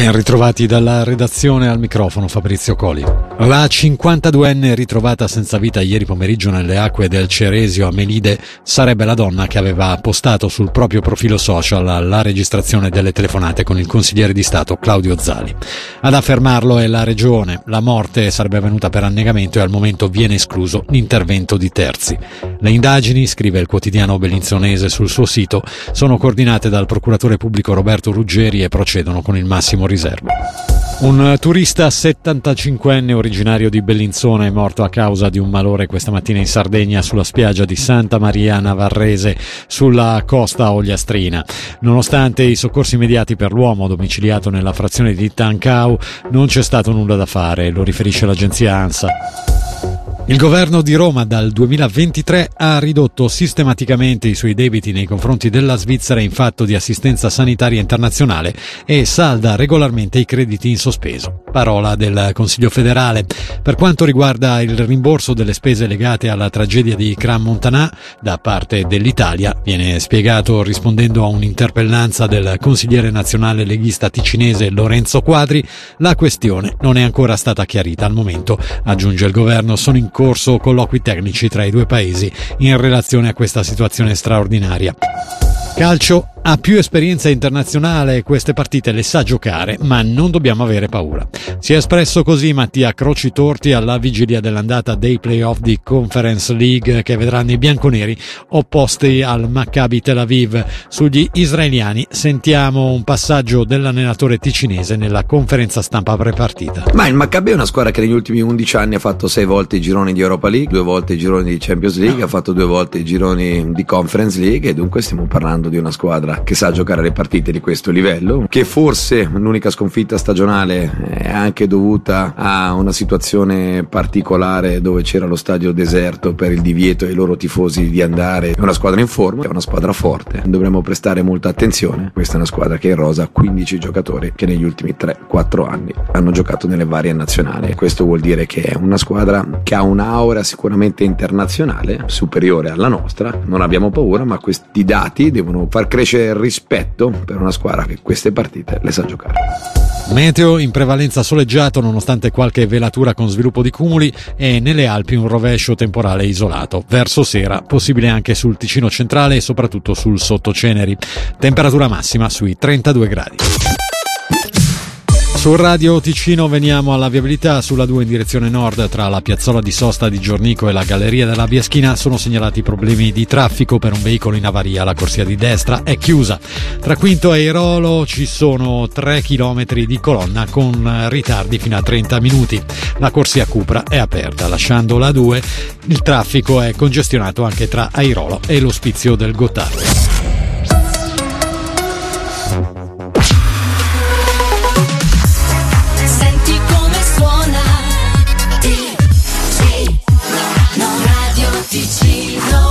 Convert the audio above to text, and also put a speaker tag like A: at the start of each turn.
A: Ben ritrovati dalla redazione, al microfono Fabrizio Coli. La 52enne ritrovata senza vita ieri pomeriggio nelle acque del Ceresio a Melide sarebbe la donna che aveva postato sul proprio profilo social la registrazione delle telefonate con il consigliere di Stato Claudio Zali. Ad affermarlo è la regione. La morte sarebbe avvenuta per annegamento e al momento viene escluso l'intervento di terzi. Le indagini, scrive il quotidiano bellinzonese sul suo sito, sono coordinate dal procuratore pubblico Roberto Ruggeri e procedono con il massimo riservo. Un turista 75enne originario di Bellinzona è morto a causa di un malore questa mattina in Sardegna sulla spiaggia di Santa Maria Navarrese sulla costa ogliastrina. Nonostante i soccorsi immediati per l'uomo domiciliato nella frazione di Tancau, non c'è stato nulla da fare, lo riferisce l'agenzia ANSA. Il governo di Roma dal 2023 ha ridotto sistematicamente i suoi debiti nei confronti della Svizzera in fatto di assistenza sanitaria internazionale e salda regolarmente i crediti in sospeso. Parola del Consiglio federale. Per quanto riguarda il rimborso delle spese legate alla tragedia di Crans-Montana da parte dell'Italia, viene spiegato rispondendo a un'interpellanza del consigliere nazionale leghista ticinese Lorenzo Quadri, la questione non è ancora stata chiarita al momento. Aggiunge il governo, sono in corso colloqui tecnici tra i due paesi in relazione a questa situazione straordinaria. Calcio ha più esperienza internazionale, queste partite le sa giocare, ma non dobbiamo avere paura. Si è espresso così Mattia Crocitorti alla vigilia dell'andata dei playoff di Conference League che vedranno i bianconeri opposti al Maccabi Tel Aviv. Sugli israeliani sentiamo un passaggio dell'allenatore ticinese nella conferenza stampa prepartita.
B: Ma il Maccabi è una squadra che negli ultimi 11 anni ha fatto 6 volte i gironi di Europa League, 2 volte i gironi di Champions League, ha fatto 2 volte i gironi di Conference League e dunque stiamo parlando di una squadra che sa giocare le partite di questo livello, che forse l'unica sconfitta stagionale è anche dovuta a una situazione particolare dove c'era lo stadio deserto per il divieto ai loro tifosi di andare. È una squadra in forma, è una squadra forte, dovremmo prestare molta attenzione. Questa è una squadra che in rosa ha 15 giocatori che negli ultimi 3-4 anni hanno giocato nelle varie nazionali. Questo vuol dire che è una squadra che ha un'aura sicuramente internazionale superiore alla nostra. Non abbiamo paura, ma questi dati devono far crescere il rispetto per una squadra che queste partite le sa giocare.
A: Meteo in prevalenza soleggiato nonostante qualche velatura con sviluppo di cumuli e nelle Alpi un rovescio temporale isolato. Verso sera possibile anche sul Ticino centrale e soprattutto sul Sottoceneri. Temperatura massima sui 32 gradi. Su Radio Ticino veniamo alla viabilità. Sulla 2 in direzione nord tra la piazzola di sosta di Giornico e la galleria della Biaschina sono segnalati problemi di traffico per un veicolo in avaria. La corsia di destra è chiusa. Tra Quinto e Airolo ci sono 3 chilometri di colonna con ritardi fino a 30 minuti. La corsia Cupra è aperta. Lasciando la 2 il traffico è congestionato anche tra Airolo e l'Ospizio del Gottardo.